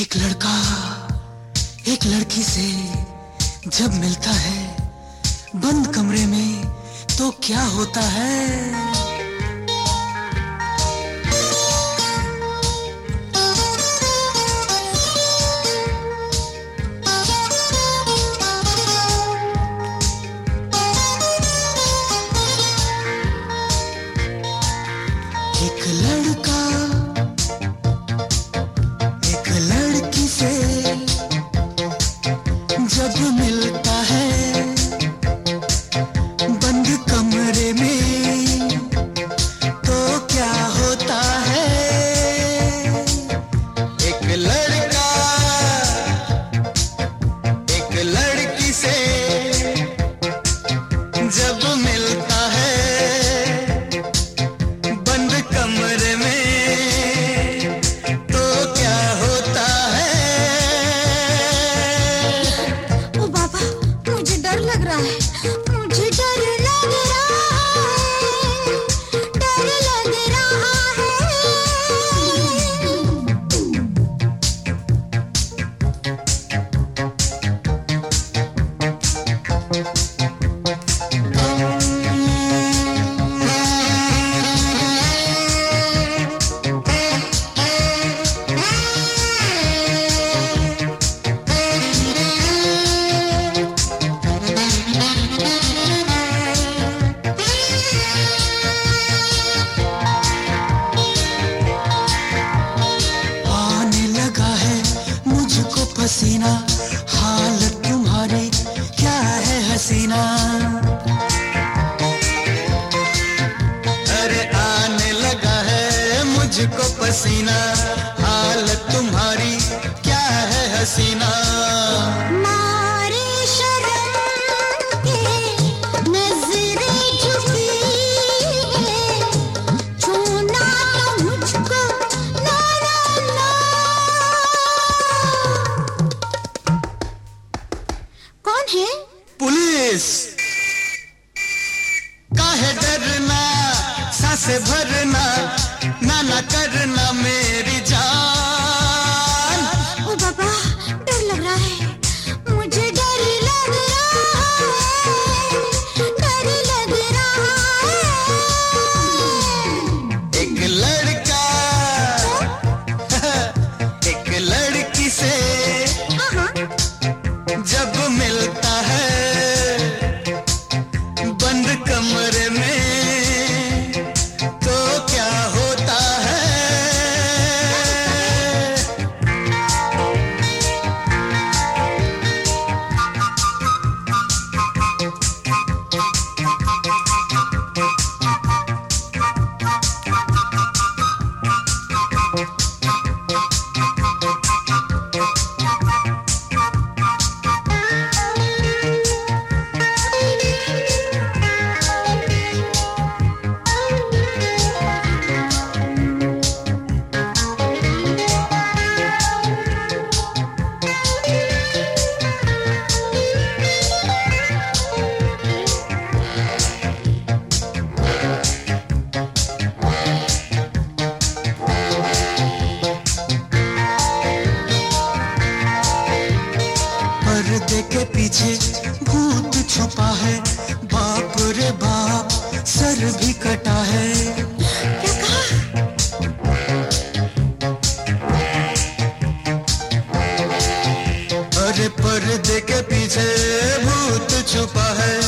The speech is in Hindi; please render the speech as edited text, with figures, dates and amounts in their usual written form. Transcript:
एक लड़का एक लड़की से जब मिलता है बंद कमरे में तो क्या होता है। एक लड़का एक लड़की से जब मिलता है बंद कमरे में तो क्या होता है। एक लड़का एक लड़की से जब मिलता है बंद कमरे में तो क्या होता है। ओ बाबा, मुझे डर लग रहा है, मुझे डर लग रहा है, डर लग रहा है। आने लगा है मुझको पसीना, हालत तुम्हारी क्या है हसीना। अरे आने लगा है मुझको पसीना, हालत तुम्हारी क्या है हसीना। मारे शर्म के नजरें झुकी है, छूना तो मुझको ना ना ना। कौन है? पुलिस काहे डरना, सांसें भरना, ना ना करना मेरी जान। ओ बाबा, डर लग रहा है, मुझे डर लग रहा है, डर लग रहा है। एक लड़का एक लड़की से हाँ हाँ, जब मिलता है बंद कमरे में तो क्या होता है। पर्दे के पीछे भूत छुपा है, बाप रे बाप सर भी कटा है। क्या कहा? अरे पर्दे के पीछे भूत छुपा है,